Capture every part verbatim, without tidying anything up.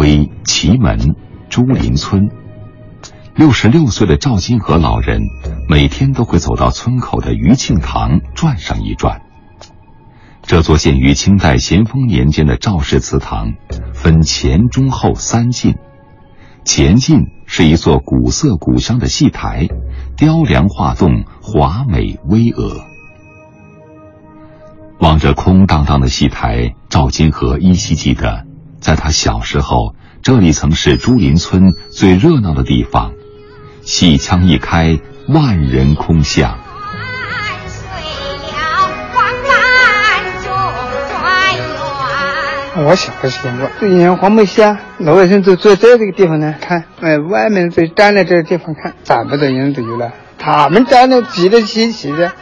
归祁门、朱林村。六十六岁的赵金河老人每天都会走到村口的余庆堂转上一转。这座建于清代咸丰年间的赵氏祠堂分前中后三进，前进是一座古色古香的戏台，雕梁画栋，华美巍峨。望着空荡荡的戏台，赵金河依稀记得，在他小时候，这里曾是朱林村最热闹的地方，戏腔一开，万人空巷。 我小的时候，对面黄梅戏啊，老百姓都坐在这个地方呢看，哎，外面都站在这个地方看，怎么的人都有了，他们站的挤得齐齐的。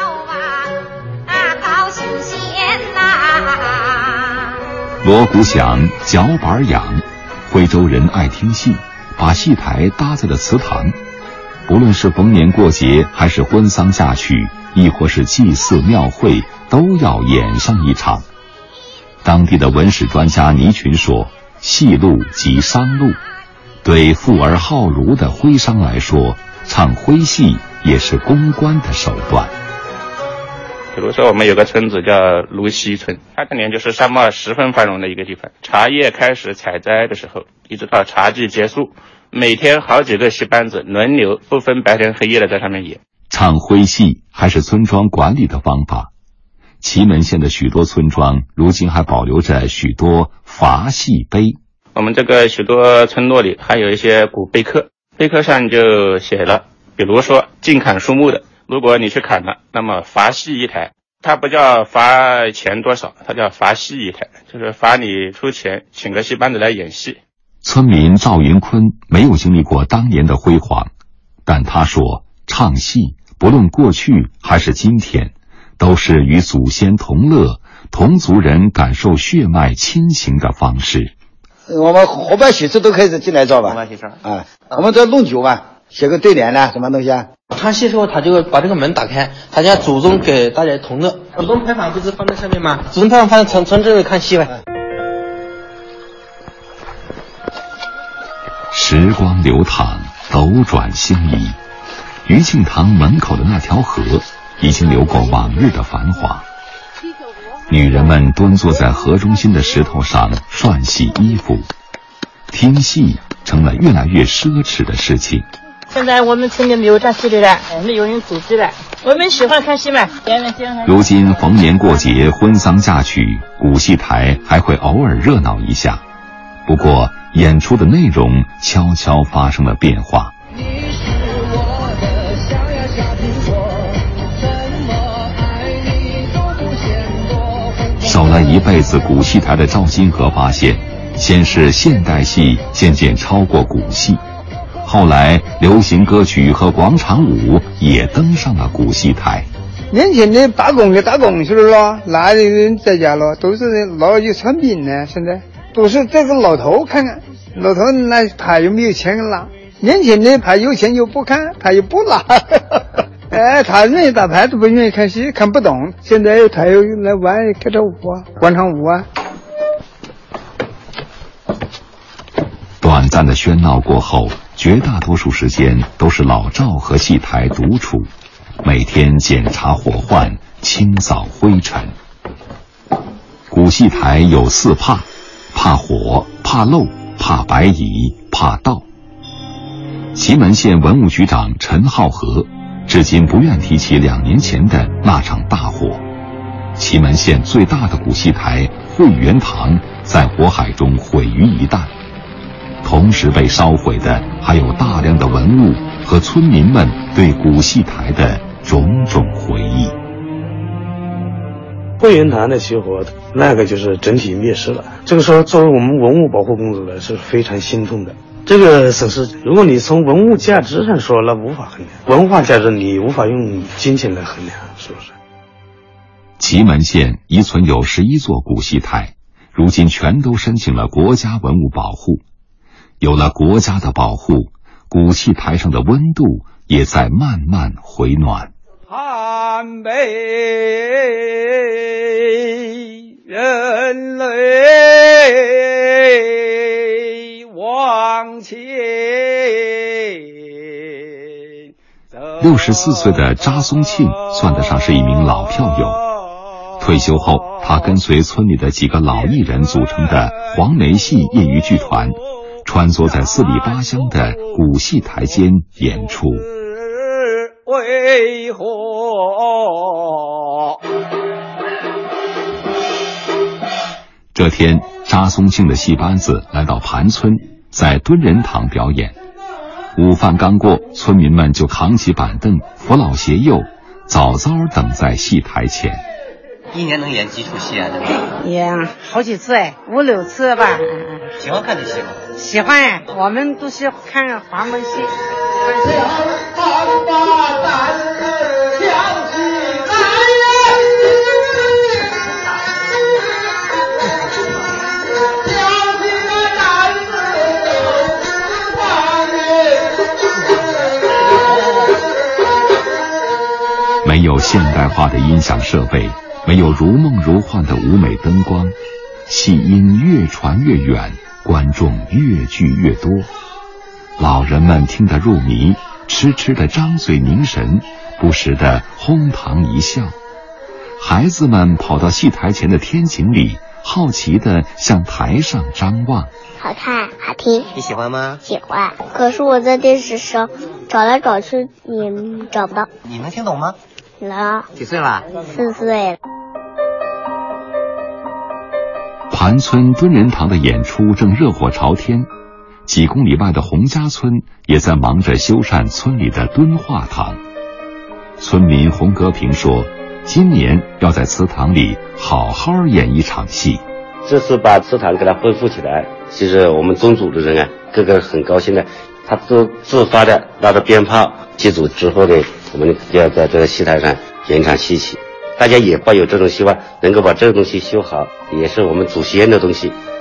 锣鼓响，脚板痒，徽州人爱听戏，把戏台搭在了祠堂。不论是逢年过节，还是婚丧嫁娶，亦或是祭祀庙会，都要演上一场。当地的文史专家倪群说，戏路即商路，对富而好儒的徽商来说，唱徽戏也是公关的手段。 比如说我们有个村子叫芦溪村，它当年就是商贸十分繁荣的一个地方，茶叶开始采摘的时候，一直到茶季结束，每天好几个戏班子轮流不分白天黑夜的在上面演。 唱徽戏还是村庄管理的方法，祁门县的许多村庄如今还保留着许多伐戏碑。 我们这个许多村落里还有一些古碑刻，碑刻上就写了，比如说禁砍树木的，如果你去砍了，那么罚戏一台。它不叫罚钱多少，它叫罚戏一台，就是罚你出钱请个戏班子来演戏。 村民赵云坤没有经历过当年的辉煌，但他说，唱戏不论过去还是今天，都是与祖先同乐，同族人感受血脉亲情的方式。 我们河北戏子都可以进来找吧，啊，我们这弄酒吧，写个对联呢，什么东西啊？ 唱戏时候，他就把这个门打开，他家祖宗给大家同乐。祖宗牌坊不是放在上面吗？祖宗牌坊放在从从这里看戏呗。 时光流淌，斗转星移，余庆堂门口的那条河已经流过往日的繁华。女人们蹲坐在河中心的石头上涮洗衣服，听戏成了越来越奢侈的事情。 现在我们村里没有唱戏的了，没有人组织了。我们喜欢看戏嘛。 如今逢年过节、婚丧嫁娶，古戏台还会偶尔热闹一下，不过演出的内容悄悄发生了变化。守了一辈子古戏台的赵金河发现，先是现代戏渐渐超过古戏，后来流行歌曲和广场舞也登上了古戏台。 年轻的打工的打工去了，哪有人在家了？都是老有产品呢，现在都是这个老头看看，老头那他有没有钱拿？年轻的他有钱又不看，他又不拿。哎，他愿意打牌都不愿意看戏，看不懂。现在他又来玩开着舞啊，广场舞啊。 短暂的喧闹过后，绝大多数时间都是老赵和戏台独处，每天检查火患，清扫灰尘。古戏台有四怕：怕火、怕漏、怕白蚁、怕盗。祁门县文物局长陈浩和至今不愿提起两年前的那场大火。祁门县最大的古戏台汇源堂在火海中毁于一旦，同时被烧毁的还有大量的文物和村民们对古戏台的种种回忆。 汇源堂的起火，那个就是整体灭失了。这个时候作为我们文物保护工作者是非常心痛的。这个损失，如果你从文物价值上说，那无法衡量；文化价值你无法用金钱来衡量，是不是？ 祁门县遗存有十一座古戏台，如今全都申请了国家文物保护。有了国家的保护，古戏台上的温度也在慢慢回暖。 汉北人类乡亲。 六十四岁的查松庆算得上是一名老票友。退休后，他跟随村里的几个老艺人组成的黄梅戏业余剧团，穿梭在四里八乡的古戏台间演出。 为何？ 这天，查松庆的戏班子来到盘村，在敦仁堂表演。午饭刚过，村民们就扛起板凳、扶老携幼，早早等在戏台前。 一年能演几出戏啊？ 演好几次哎，五六次吧。 喜欢看这戏吗？ 喜欢哎，我们都是看黄梅戏。 没有现代化的音响设备，没有如梦如幻的舞美灯光，戏音越传越远，观众越聚越多。老人们听得入迷，痴痴地张嘴凝神，不时地哄堂一笑。孩子们跑到戏台前的天井里，好奇地向台上张望。 好看，好听。 你喜欢吗？ 喜欢。可是我在电视上找来找去，也找不到。 你能听懂吗？ 能。 几岁了？ 四岁了。 盘村敦仁堂的演出正热火朝天，几公里外的洪家村也在忙着修缮村里的敦化堂。村民洪格平说，今年要在祠堂里好好演一场戏。 这次把祠堂给它恢复起来，其实我们宗族的人啊，个个很高兴的，他都自发的拿着鞭炮祭祖之后呢，我们就要在这个戏台上演一场戏曲。大家也抱有这种希望，能够把这个东西修好，也是我们祖先的东西，